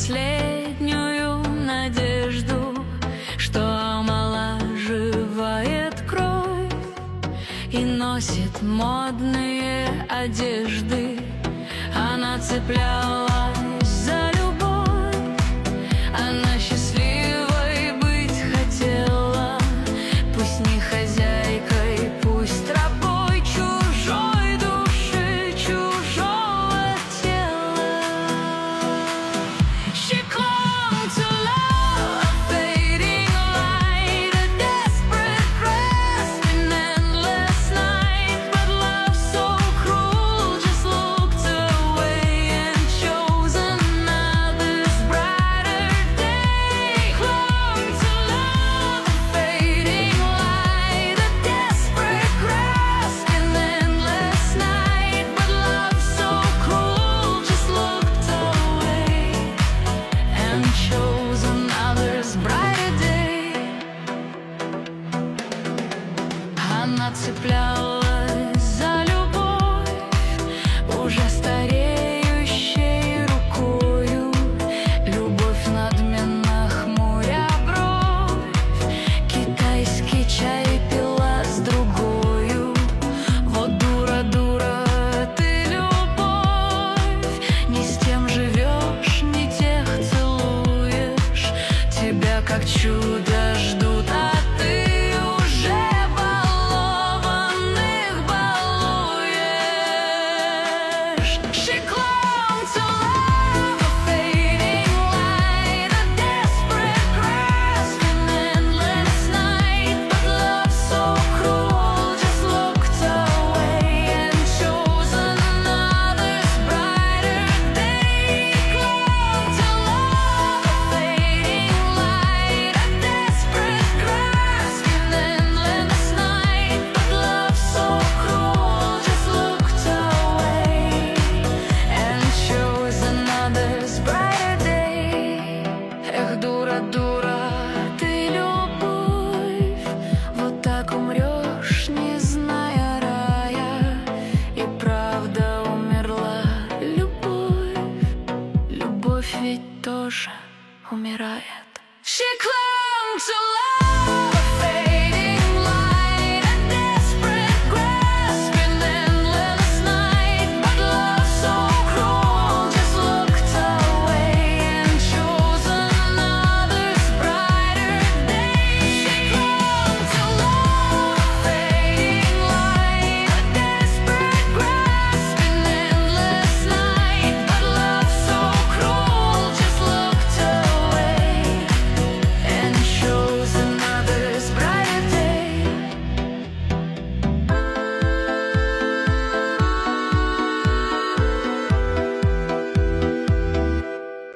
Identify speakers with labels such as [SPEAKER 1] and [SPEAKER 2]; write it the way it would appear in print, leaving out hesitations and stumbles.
[SPEAKER 1] последнюю надежду, что омолаживает кровь и носит модные одежды. Она цеплялась за любовь, она счастливой быть хотела, пусть не хозяйкой, пусть рабой чужой души, чужого тела. She clung to love, a fading light, a desperate grasp, an endless night. But love so cruel just looked away and chose another's brighter day. Clung to love, a fading light, a desperate grasp, an endless night. But love so cruel just looked away and chose another's brighter day. Она цеплялась за любовь уже стареющей рукою, любовь надменно хмуря бровь, китайский чай пила с другою. Вот дура, дура, ты любовь, не с тем живешь, не тех целуешь, тебя как чудо ждут, а ты уже балованных балуешь. She clung to love, a fading light, a desperate grasp, an endless night. But love so cruel just looked away and chose another's brighter day. Clung to love, a fading light, a desperate grasp, an endless night. But love so cruel just looked away and chose another's brighter day. Эх, дура, дура, ты любовь, вот так умрешь, не зная рая. И правда умерла любовь, любовь ведь тоже умирает. She clung to love.